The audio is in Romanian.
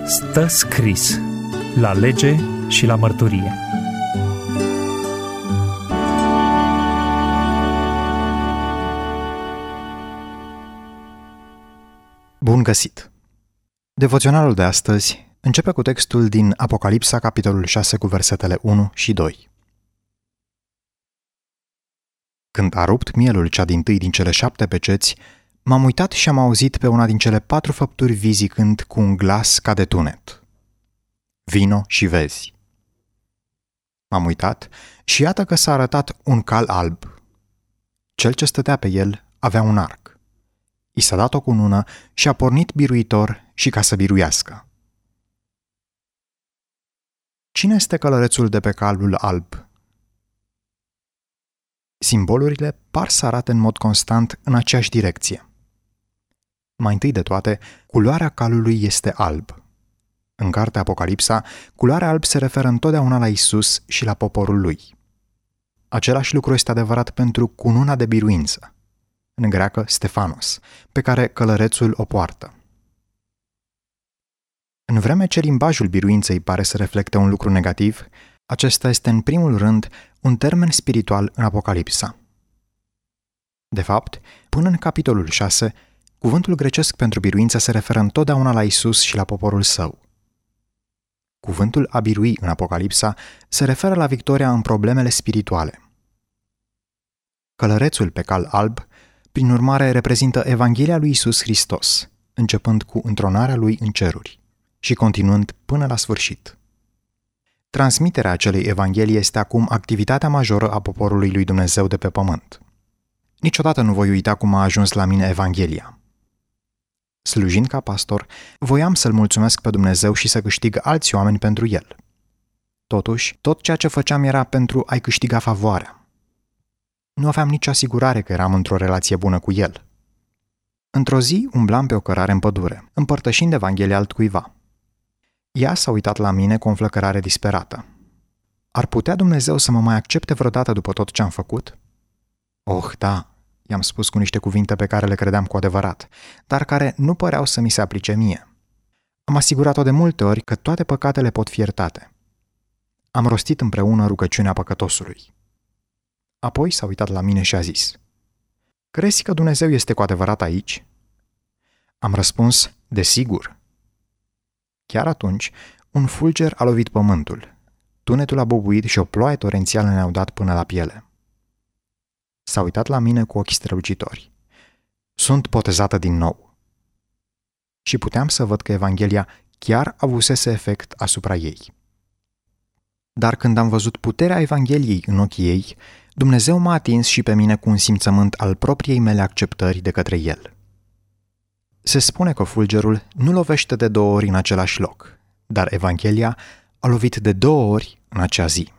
Stă scris la lege și la mărturie. Bun găsit! Devoționalul de astăzi începe cu textul din Apocalipsa, capitolul 6, cu versetele 1 și 2. Când a rupt mielul cea dintâi din cele 7 peceți, m-am uitat și am auzit pe una din cele 4 făpturi vii zicând cu un glas ca de tunet: Vino și vezi. M-am uitat și iată că s-a arătat un cal alb. Cel ce stătea pe el avea un arc. I s-a dat o cunună și a pornit biruitor și ca să biruiască. Cine este călărețul de pe calul alb? Simbolurile par să arate în mod constant în aceeași direcție. Mai întâi de toate, culoarea calului este alb. În cartea Apocalipsa, culoarea alb se referă întotdeauna la Isus și la poporul lui. Același lucru este adevărat pentru cununa de biruință, în greacă Stefanos, pe care călărețul o poartă. În vreme ce limbajul biruinței pare să reflecte un lucru negativ, acesta este în primul rând un termen spiritual în Apocalipsa. De fapt, până în capitolul 6, cuvântul grecesc pentru biruință se referă întotdeauna la Isus și la poporul său. Cuvântul a birui în Apocalipsa se referă la victoria în problemele spirituale. Călărețul pe cal alb, prin urmare, reprezintă Evanghelia lui Isus Hristos, începând cu întronarea lui în ceruri și continuând până la sfârșit. Transmiterea acelei Evanghelii este acum activitatea majoră a poporului lui Dumnezeu de pe pământ. Niciodată nu voi uita cum a ajuns la mine Evanghelia. Slujind ca pastor, voiam să-L mulțumesc pe Dumnezeu și să câștig alți oameni pentru El. Totuși, tot ceea ce făceam era pentru a-i câștiga favoarea. Nu aveam nicio asigurare că eram într-o relație bună cu El. Într-o zi umblam pe o cărare în pădure, împărtășind Evanghelia altcuiva. Ea s-a uitat la mine cu o înflăcărare disperată. Ar putea Dumnezeu să mă mai accepte vreodată după tot ce am făcut? Oh, da, i-am spus cu niște cuvinte pe care le credeam cu adevărat, dar care nu păreau să mi se aplice mie. Am asigurat-o de multe ori că toate păcatele pot fi iertate. Am rostit împreună rugăciunea păcătosului. Apoi s-a uitat la mine și a zis: Crezi că Dumnezeu este cu adevărat aici? Am răspuns: desigur. Chiar atunci, un fulger a lovit pământul, tunetul a bubuit și o ploaie torențială ne-au dat până la piele. S-a uitat la mine cu ochi strălucitori. Sunt botezată din nou. Și puteam să văd că Evanghelia chiar avusese efect asupra ei. Dar când am văzut puterea Evangheliei în ochii ei, Dumnezeu m-a atins și pe mine cu un simțământ al propriei mele acceptări de către El. Se spune că fulgerul nu lovește de 2 ori în același loc, dar Evanghelia a lovit de 2 ori în acea zi.